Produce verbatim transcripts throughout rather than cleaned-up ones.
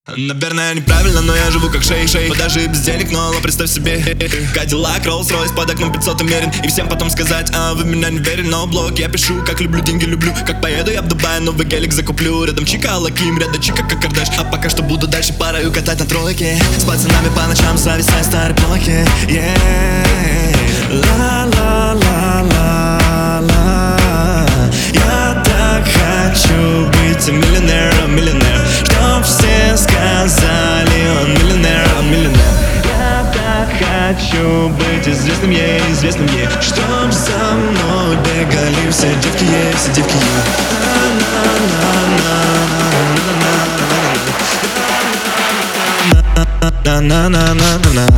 Наверное, неправильно, но я живу как шей-шей. Даже без денег, но представь себе Кадиллак, Роллс-Ройс, под окном пятьсот умерен. И всем потом сказать, а вы в меня не верили. Но блог я пишу, как люблю, деньги люблю. Как поеду я в Дубай, новый гелик закуплю. Рядом Чика, Лаким, рядом Чика, как Кардаш. А пока что буду дальше парою катать на тройке. С пацанами по ночам зависать старой плохи. Ла-ла-ла-ла-ла. Я так хочу быть миллионером, миллионером, чтоб все сказали, он миллионер, он миллионер. Я так хочу быть известным ей, известным ей, чтоб за мной бегали все девки ей, все девки ей. На-на-на-на-на-на.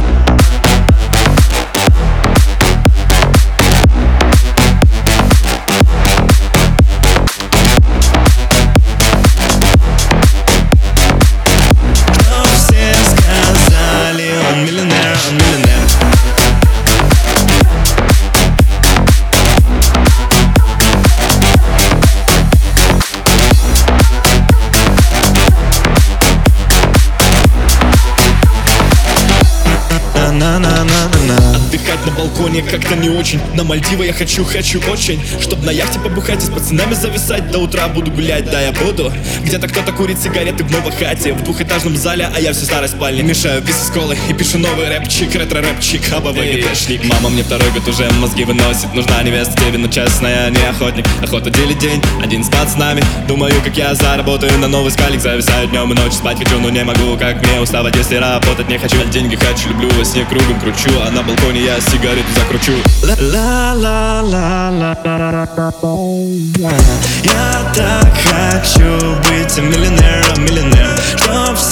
Отдыхать на балконе как-то не очень. На Мальдивы я хочу, хочу очень. Чтоб на яхте побухать и с пацанами зависать. До утра буду гулять, да я буду. Где-то кто-то курит сигареты в новой хате, в двухэтажном зале, а я все старой спальне. Мешаю писы с колой и пишу новый рэпчик, ретро-рэпчик, абовый ГТшник. Мама мне второй год уже мозги выносит. Нужна невеста тебе, но честная, не охотник. Охота делит день, один с пацанами. Думаю, как я заработаю на новый скалик. Зависаю днем и ночью, спать хочу, но не могу. Как мне уставать, если работать не хочу. Деньги хочу, люблю, во сне кругом кручу. А на балконе я сигарету закручу. Ла-ла-ла-ла-ла. Я так хочу быть миллионером, миллионером, чтоб